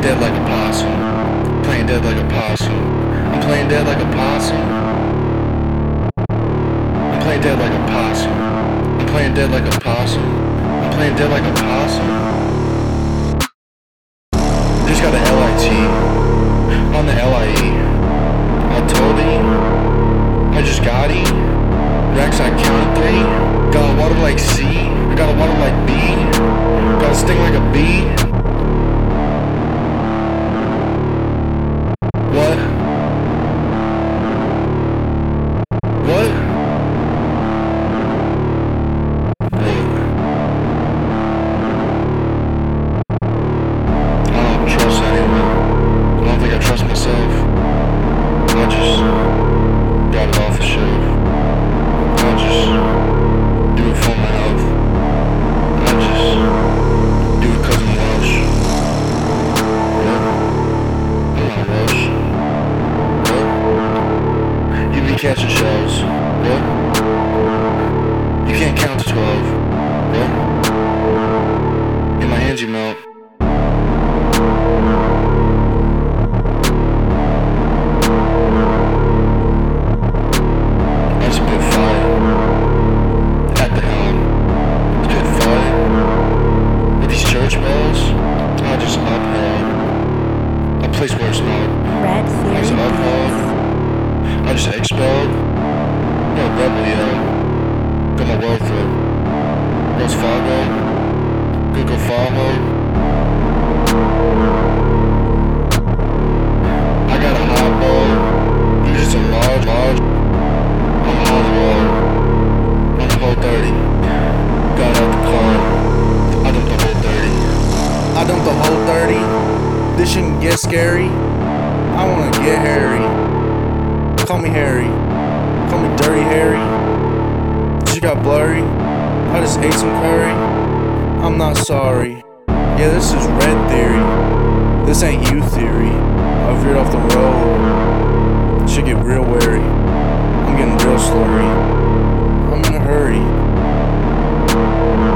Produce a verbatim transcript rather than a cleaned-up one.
dead like a possum. Playing dead like a possum. I'm playing dead like a possum. I'm playing dead like a possum. I'm playing dead like a possum. I'm playing dead like a possum. Just got an L I T on the L I E. I told he, I just got he. Rex, I counted three. Got a water like C. I got a water like B. Got a sting like a bee. What? What? What? I don't trust anyone. I don't think I trust myself. I just got it off the shelf. I just do it for my health. I just do it cause I'm Welsh. What? I'm not Welsh. What? You be catching shells. What? You can't count to twelve. What? In my hands you melt. I spit fire at the helm. Spit fire with these church bells. I just upheld a place where it's not. Red I just Theory upheld. I just expelled. No rebel yell. Got my wealth up. Wells Fargo. Google Faho. I got a hot bowl. You just a large, large. I'm on the road. On the whole thirty. Got out the car. I dumped the whole thirty. I dumped the whole thirty. This shouldn't get scary. I wanna get hairy. Call me Harry. Call me Dirty Harry. She got blurry. I just ate some curry. I'm not sorry. Yeah, this is Red Theory. This ain't you theory. I've veered off the road. Should get real wary. I'm getting real slurry. I'm in a hurry.